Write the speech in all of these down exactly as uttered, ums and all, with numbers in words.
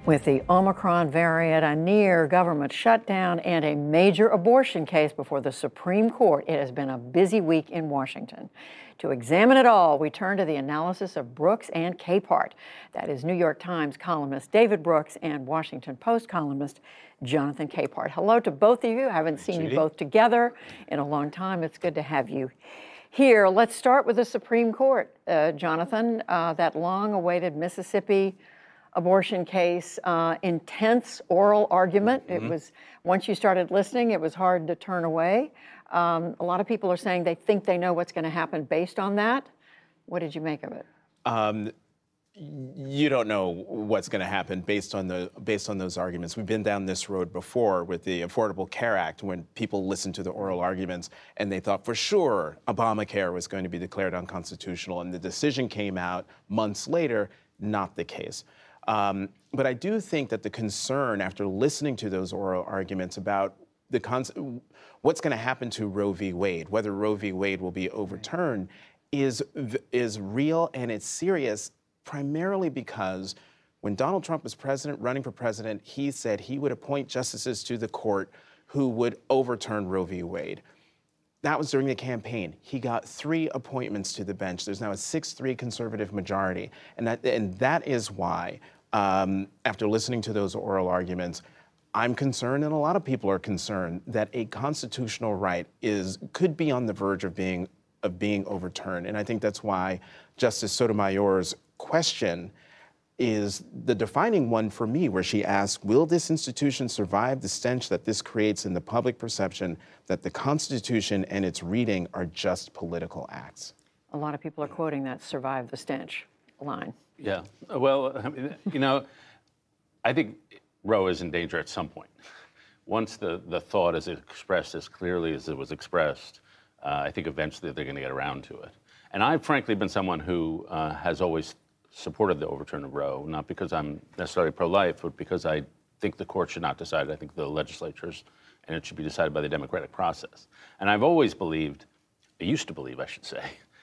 With the Omicron variant, a near government shutdown, and a major abortion case before the Supreme Court, it has been a busy week in Washington. To examine it all, we turn to the analysis of Brooks and Capehart. That is New York Times columnist David Brooks and Washington Post columnist Jonathan Capehart. Hello to both of you. I haven't seen Judy. you both together in a long time. It's good to have you here. Let's start with the Supreme Court. Uh, Jonathan, uh, that long-awaited Mississippi abortion case, uh, intense oral argument. Mm-hmm. It was, once you started listening, it was hard to turn away. Um, a lot of people are saying they think they know what's going to happen based on that. What did you make of it? Um, you don't know what's going to happen based on the based on those arguments. We've been down this road before with the Affordable Care Act, when people listened to the oral arguments and they thought for sure Obamacare was going to be declared unconstitutional, and the decision came out months later, not the case. Um, but I do think that the concern after listening to those oral arguments about the con- what's going to happen to Roe v. Wade, whether Roe v. Wade will be overturned, is is real, and it's serious, primarily because when Donald Trump was president, running for president, he said he would appoint justices to the court who would overturn Roe v. Wade. That was during the campaign. He got three appointments to the bench. There's now a six three conservative majority, and that and that is why, um, after listening to those oral arguments, I'm concerned, and a lot of people are concerned, that a constitutional right is could be on the verge of being of being overturned. And I think that's why Justice Sotomayor's question is the defining one for me, where she asks, will this institution survive the stench that this creates in the public perception that the Constitution and its reading are just political acts? A lot of people are quoting that survive the stench line. Yeah, well, I mean, you know, I think Roe is in danger at some point. Once the, the thought is expressed as clearly as it was expressed, uh, I think eventually they're going to get around to it. And I've frankly been someone who uh, has always supported the overturn of Roe, not because I'm necessarily pro-life, but because I think the court should not decide it. I think the legislatures, and it should be decided by the democratic process. And I've always believed, I used to believe, I should say,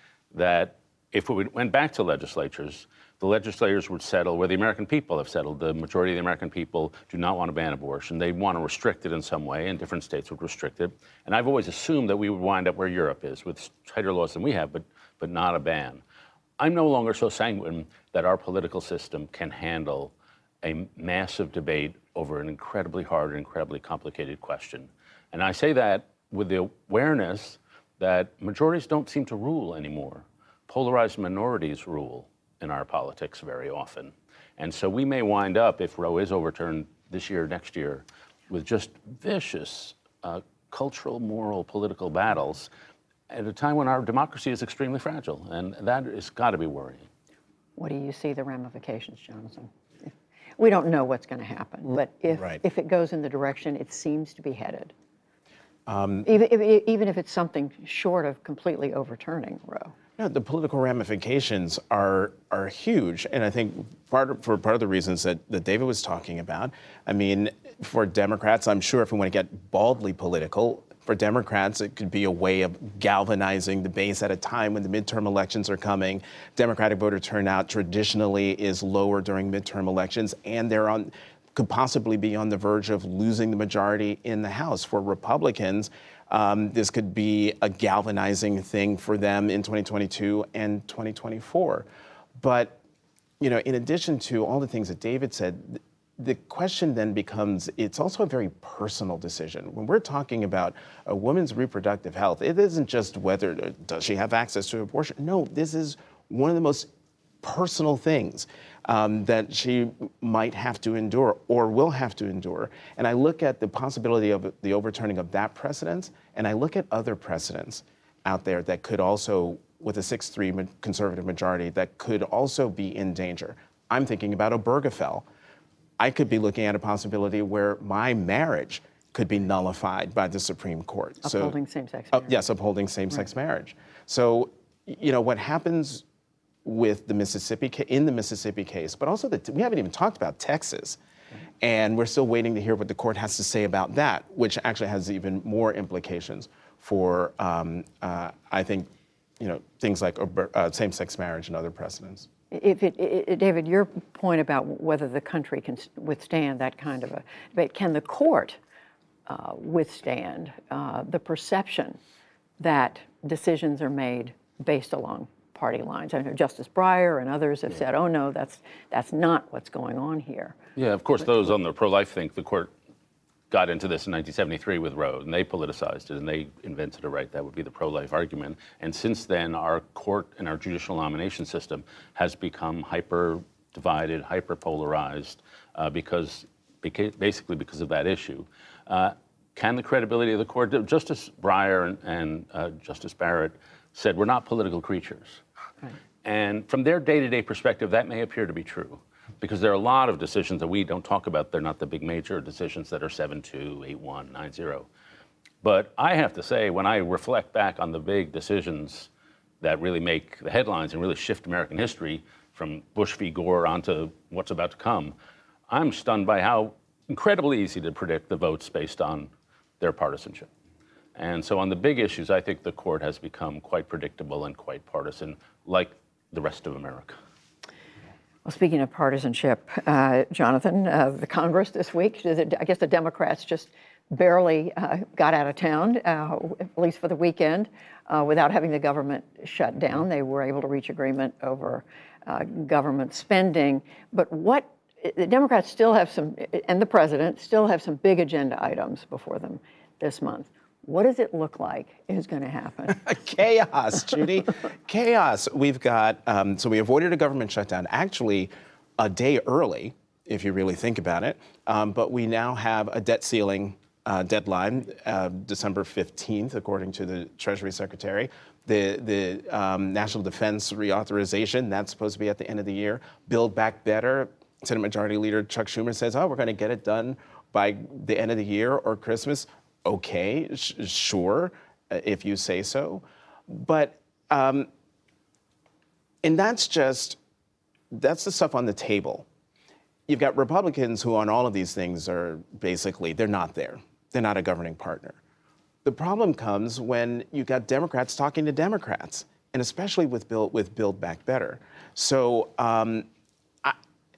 that if we went back to legislatures, the legislators would settle where the American people have settled. The majority of the American people do not want to ban abortion. They want to restrict it in some way, and different states would restrict it. And I've always assumed that we would wind up where Europe is, with tighter laws than we have, but but not a ban. I'm no longer so sanguine that our political system can handle a massive debate over an incredibly hard and incredibly complicated question. And I say that with the awareness that majorities don't seem to rule anymore. Polarized minorities rule in our politics very often. And so we may wind up, if Roe is overturned this year, next year, with just vicious uh, cultural, moral, political battles at a time when our democracy is extremely fragile. And that has got to be worrying. What do you see the ramifications, Jonathan? We don't know what's going to happen, but if Right. if it goes in the direction it seems to be headed, um, even, if, even if it's something short of completely overturning Roe. No, the political ramifications are are huge, and I think part of, for part of the reasons that, that David was talking about. I mean, for Democrats, I'm sure if we want to get baldly political, for Democrats, it could be a way of galvanizing the base at a time when the midterm elections are coming. Democratic voter turnout traditionally is lower during midterm elections, and they're on could possibly be on the verge of losing the majority in the House. For Republicans, um, this could be a galvanizing thing for them in twenty twenty-two and twenty twenty-four. But, you know, in addition to all the things that David said, the question then becomes, it's also a very personal decision. When we're talking about a woman's reproductive health, it isn't just whether, does she have access to abortion? No, this is one of the most personal things um, that she might have to endure or will have to endure. And I look at the possibility of the overturning of that precedent, and I look at other precedents out there that could also, with a six three conservative majority, that could also be in danger. I'm thinking about Obergefell. I could be looking at a possibility where my marriage could be nullified by the Supreme Court. Upholding so, same-sex uh, marriage. yes, upholding same-sex Right. marriage. So, you know, what happens with the Mississippi ca- in the Mississippi case, but also that we haven't even talked about Texas, and we're still waiting to hear what the court has to say about that, which actually has even more implications for, um, uh, I think, you know, things like uh, same-sex marriage and other precedents. if it, it, David, your point about whether the country can withstand that kind of a debate, can the court uh, withstand uh, the perception that decisions are made based along party lines? I know Justice Breyer and others have yeah. said, oh no, that's, that's not what's going on here. Yeah, of course, those on the pro-life think the court got into this in nineteen seventy-three with Roe, and they politicized it, and they invented a right that would be the pro-life argument. And since then, our court and our judicial nomination system has become hyper-divided, hyper-polarized, uh, because, basically because of that issue. Uh, can the credibility of the court, Justice Breyer and, and uh, Justice Barrett said, we're not political creatures. Right. And from their day-to-day perspective, that may appear to be true, because there are a lot of decisions that we don't talk about. They're not the big major decisions that are seven two, eight one, nine zero. But I have to say, when I reflect back on the big decisions that really make the headlines and really shift American history from Bush v. Gore onto what's about to come, I'm stunned by how incredibly easy to predict the votes based on their partisanship. And so on the big issues, I think the court has become quite predictable and quite partisan, like the rest of America. Well, speaking of partisanship, uh, Jonathan, uh, the Congress this week, I guess the Democrats just barely uh, got out of town, uh, at least for the weekend, uh, without having the government shut down. They were able to reach agreement over uh, government spending. But what the Democrats still have some, and the president still have some big agenda items before them this month. What does it look like is going to happen? Chaos, Judy. Chaos. We've got, um, so we avoided a government shutdown, actually a day early, if you really think about it. Um, but we now have a debt ceiling uh, deadline, uh, December fifteenth, according to the Treasury Secretary. The, the um, National Defense reauthorization, that's supposed to be at the end of the year. Build Back Better. Senate Majority Leader Chuck Schumer says, oh, we're going to get it done by the end of the year or Christmas. Okay, sh- sure, uh, if you say so. But, um, and that's just, that's the stuff on the table. You've got Republicans who on all of these things are basically, they're not there. They're not a governing partner. The problem comes when you've got Democrats talking to Democrats, and especially with Build, with Build Back Better. So um, I,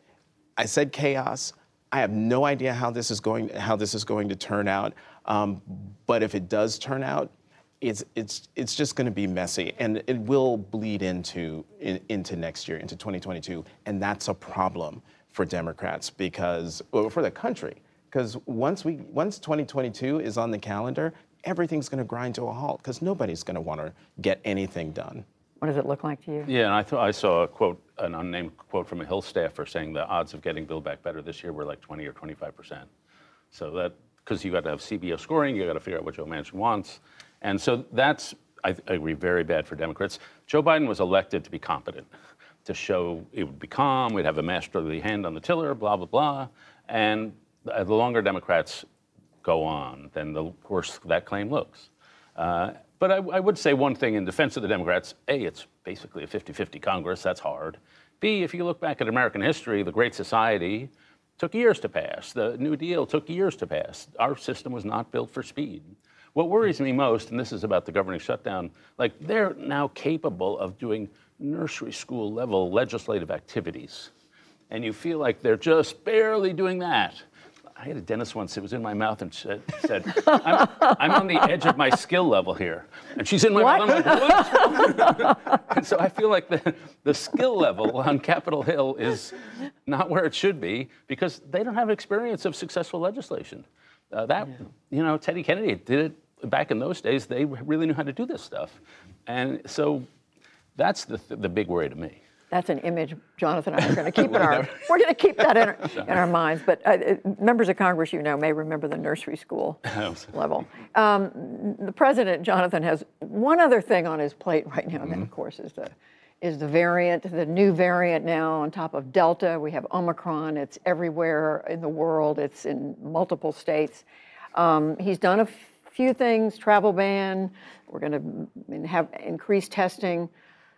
I said chaos. I have no idea how this is going, how this is going to turn out. Um, but if it does turn out, it's it's it's just going to be messy, and it will bleed into in, into next year, into twenty twenty-two, and that's a problem for Democrats because, well, for the country, because once we once twenty twenty-two is on the calendar, everything's going to grind to a halt because nobody's going to want to get anything done. What does it look like to you? Yeah, and I thought I saw a quote, an unnamed quote from a Hill staffer saying the odds of getting Build Back Better this year were like twenty or twenty-five percent. So that. Because you got to have C B O scoring, you got to figure out what Joe Manchin wants. And so that's, I, I agree, very bad for Democrats. Joe Biden was elected to be competent, to show it would be calm, we'd have a masterly hand on the tiller, blah, blah, blah. And the longer Democrats go on, then the worse that claim looks. Uh, but I, I would say one thing in defense of the Democrats. A, it's basically a fifty-fifty Congress, that's hard. B, if you look back at American history, the Great Society took years to pass. The New Deal took years to pass. Our system was not built for speed. What worries me most, and this is about the governing shutdown, like they're now capable of doing nursery school level legislative activities. And you feel like they're just barely doing that. I had a dentist once, it was in my mouth and said, said I'm, I'm on the edge of my skill level here. And she's in my what? mouth, I'm like, what? And so I feel like the, the skill level on Capitol Hill is not where it should be because they don't have experience of successful legislation. Uh, that, yeah. you know, Teddy Kennedy did it back in those days. They really knew how to do this stuff. And so that's the, the big worry to me. That's an image Jonathan and I are going to keep in our, we're going to keep that in our, in our minds. But uh, members of Congress, you know, may remember the nursery school level. Um, the president, Jonathan, has one other thing on his plate right now. Mm-hmm. That, of course, is the is the variant, the new variant now on top of Delta. We have Omicron. It's everywhere in the world. It's in multiple states. Um, he's done a f- few things, travel ban. We're going to have increased testing.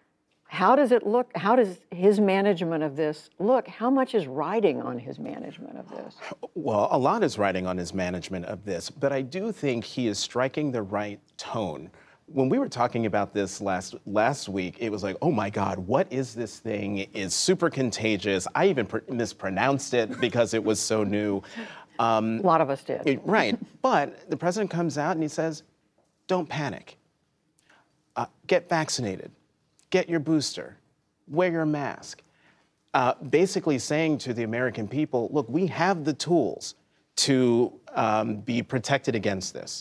How does it look? How does his management of this look? How much is riding on his management of this? Well, a lot is riding on his management of this, but I do think he is striking the right tone when we were talking about this last last week, it was like, oh my God, what is this thing? It's super contagious. I even pr- mispronounced it because it was so new. Um, A lot of us did. it- right. But the president comes out and he says, don't panic. Uh, get vaccinated. Get your booster. Wear your mask. Uh, basically saying to the American people, look, we have the tools to um, be protected against this.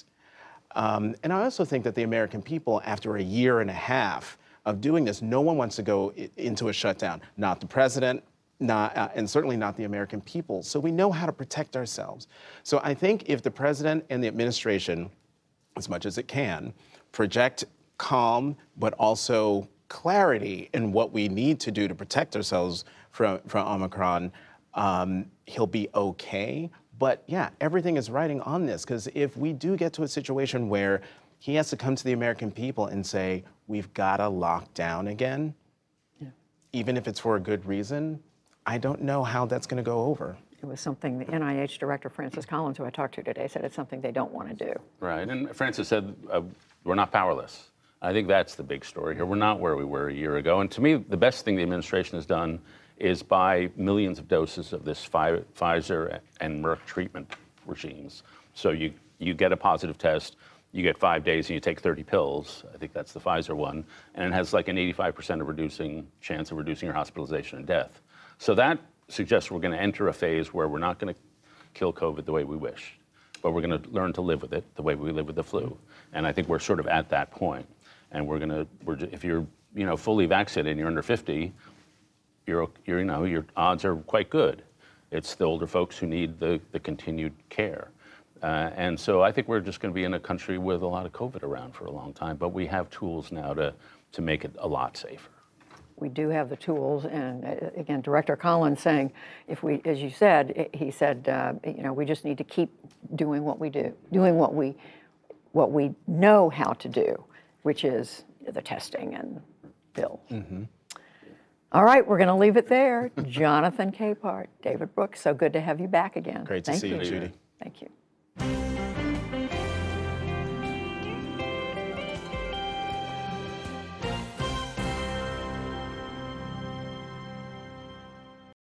Um, and I also think that the American people, after a year and a half of doing this, no one wants to go i- into a shutdown. Not the president, not, uh, and certainly not the American people. So we know how to protect ourselves. So I think if the president and the administration, as much as it can, project calm, but also clarity in what we need to do to protect ourselves from, from Omicron, um, he'll be okay. But yeah, everything is riding on this, because if we do get to a situation where he has to come to the American people and say, we've got to lock down again, yeah. even if it's for a good reason, I don't know how that's going to go over. It was something the N I H director, Francis Collins, who I talked to today, said it's something they don't want to do. Right, and Francis said uh, we're not powerless. I think that's the big story here. We're not where we were a year ago. And to me, the best thing the administration has done is buy millions of doses of this Pfi- Pfizer and Merck treatment regimes. So you, you get a positive test, you get five days and you take thirty pills. I think that's the Pfizer one. And it has like an eighty-five percent of reducing chance of reducing your hospitalization and death. So that suggests we're going to enter a phase where we're not going to kill COVID the way we wish, but we're going to learn to live with it the way we live with the flu. And I think we're sort of at that point. And we're going to, we're, if you're, you know, fully vaccinated and you're under fifty, you're, you're, you know, your odds are quite good. It's the older folks who need the, the continued care. Uh, and so I think we're just going to be in a country with a lot of COVID around for a long time, but we have tools now to, to make it a lot safer. We do have the tools, and uh, again, Director Collins saying, if we, as you said, he said, uh, you know, we just need to keep doing what we do, doing what we, what we know how to do, which is the testing and bill. Mm-hmm. All right, we're going to leave it there. Jonathan Capehart, David Brooks, so good to have you back again. Great to Thank see you, Judy. Thank you.